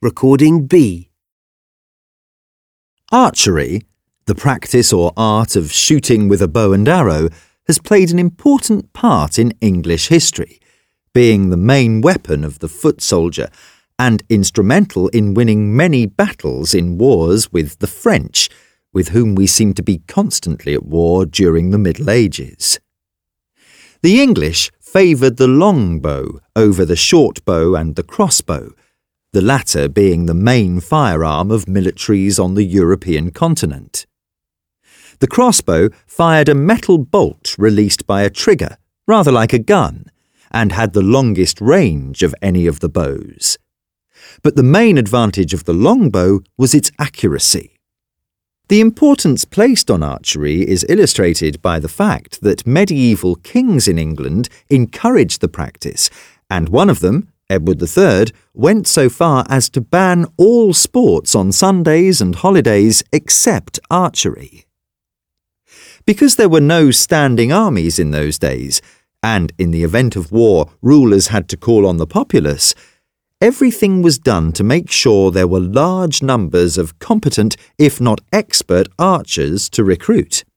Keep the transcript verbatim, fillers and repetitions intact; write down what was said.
Recording B. Archery, the practice or art of shooting with a bow and arrow, has played an important part in English history, being the main weapon of the foot soldier and instrumental in winning many battles in wars with the French, with whom we seem to be constantly at war during the Middle Ages. The English favoured the long bow over the short bow and the crossbow, the latter being the main firearm of militaries on the European continent. The crossbow fired a metal bolt released by a trigger, rather like a gun, and had the longest range of any of the bows. But the main advantage of the longbow was its accuracy. The importance placed on archery is illustrated by the fact that medieval kings in England encouraged the practice, and one of them, Edward the Third, went so far as to ban all sports on Sundays and holidays except archery. Because there were no standing armies in those days, and in the event of war rulers had to call on the populace, everything was done to make sure there were large numbers of competent, if not expert, archers to recruit.